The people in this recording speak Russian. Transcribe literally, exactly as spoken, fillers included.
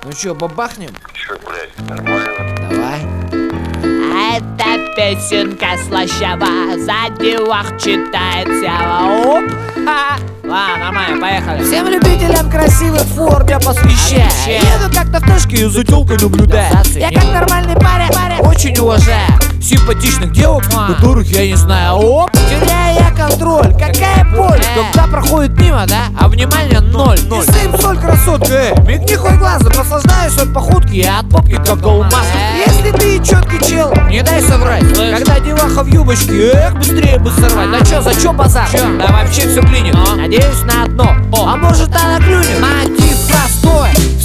Ну чё, бабахнем? Чё, блядь, нормально? Давай. Эта песенка слащава, за девах читает сява. Оп! Ха! Ладно, нормально, поехали. Всем любителям красивых форм я посвящаю. Еду как-то в тачке и за тёлкой наблюдаю. Я как нормальный парень, парень очень уважаю симпатичных девок, которых я не знаю. Оп! Теряю я контроль, какая боль, когда проходит мимо, да? А внимания ноль. Не сыпь соль, красотка, э, мигни хоть глазом, наслаждаюсь от походки и от попки, как голмаса. Если ты чёткий чел, не дай соврать. Когда деваха в юбочке, эх, быстрее бы сорвать. Да чё, за чё базар? Да вообще всё клинит. Надеюсь на одно, а может она клюнет. Мотив простой.